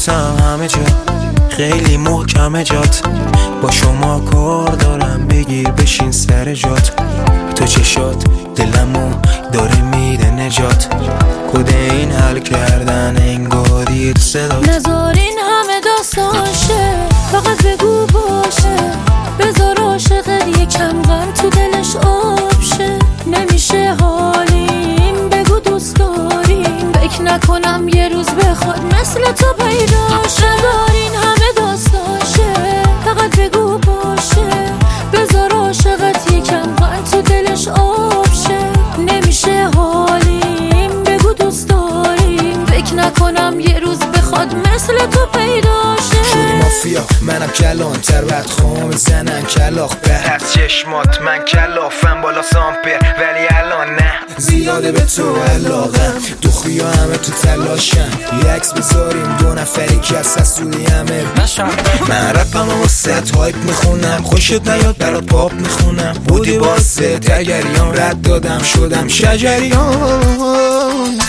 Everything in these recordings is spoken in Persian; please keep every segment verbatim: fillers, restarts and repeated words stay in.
میبوسم همه جا، خیلی محکمه جات. با شما کار دارم، بگیر بشین سر جات. تو چشات دلمو داره میده نجات. کده این حل کردن انگاری تو صدات. نذار این همه داستانشه، فقط بگو باشه. بذار عاشقت یکم غم تو دلش آب شه. نمیشه حالیم، بگو دوست داریم. فکر نکنم یه روز بخواد مثل تو پیدا شه. نذار این همه داستانشه، فقط بگو باشه. بذار عاشقت یکم غم تو دلش آب شه. نمیشه حالیم، بگو دوست داریم. فکر نکنم یه روز بخواد مثل تو پیدا شه. شدی مافیا منم کلان تر، بعد خواه زنن کلاخ به از چشمات من کلافم بالا سامپر، ولی الان نه. زیاده به تو علاقم، دخوی همه تو تلاشن. یه عکس بذاریم دو نفری که از حسودی همه من رپم و واسه هایپ میخونم. خوشت نیاد برات پاپ میخونم. بودی واسه تگریان رد دادم شدم شجریان.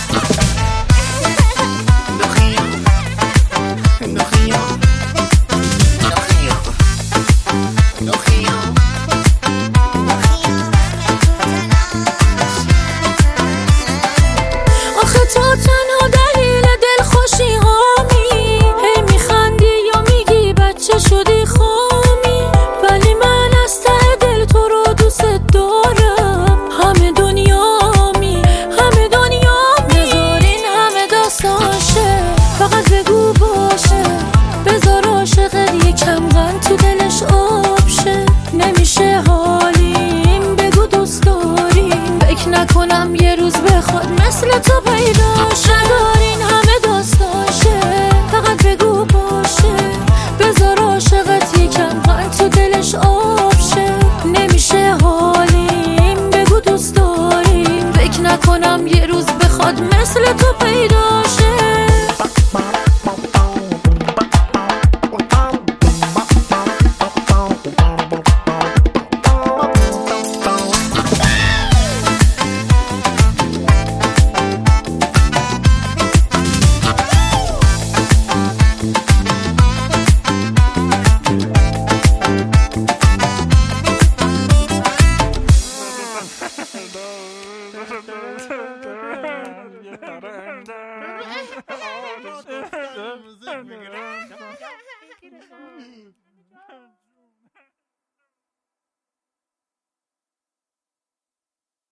آخه تو تنها دلیل دل خوشی هامی. هی میخندی یا میگی بچه شدی خامی. ولی من از ته دل تو رو دوست دارم. همه دنیامی، همه دنیامی. نذار این همه داستانشه، فقط بگو باشه. بذار عاشقت یکم غم تو دلش آب شه. نمیشه حالیم، بگو دوست داریم. فکر نکنم یه روز بخواد مثل تو پیدا شه. نذار این همه داستانشه، فقط بگو باشه. بذار عاشقت یکم غم تو دلش آب شه. نمیشه حالیم، بگو دوست داریم. فکر نکنم یه روز بخواد مثل